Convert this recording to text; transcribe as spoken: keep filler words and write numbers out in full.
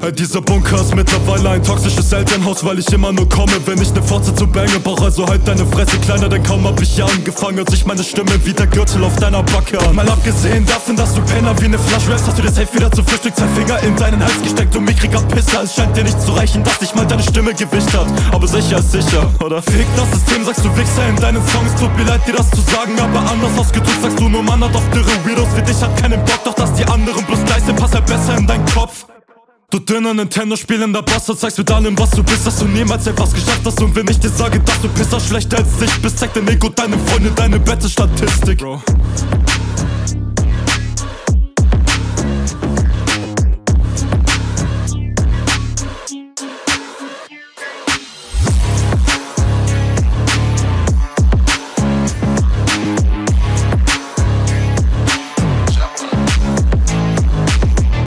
Ey, dieser Bunker ist mittlerweile ein toxisches Elternhaus, weil ich immer nur komme, wenn ich ne Fotze zu bangen brauch. Also halt deine Fresse, Kleiner, denn kaum hab ich ja angefangen, hört sich meine Stimme wie der Gürtel auf deiner Backe an. Mal abgesehen davon, dass du Penner wie ne Flasche rappst, hast du dir safe wieder zum Frühstück zwei Finger in deinen Hals gesteckt und mickriger Pisser. Es scheint dir nicht zu reichen, dass dich mal deine Stimme Gewicht hat, aber sicher ist sicher, oder? Fick das System, sagst du Wichser in deinen Songs. Tut mir leid, dir das zu sagen, aber anders ausgedrückt sagst du nur Mann hat auf dürre Weirdos wie dich hat keinen Bock, doch dass die anderen bloß gleich sind, pass halt besser in deinen Kopf. Du dünner Nintendo-spielender Bastard, zeigst mit allem, was du bist, dass du niemals etwas geschafft hast. Und wenn ich dir sage, dass du Pisser schlechter als ich bist, zeig dein Ego, deine Freunde, deine Bette-Statistik. Bro,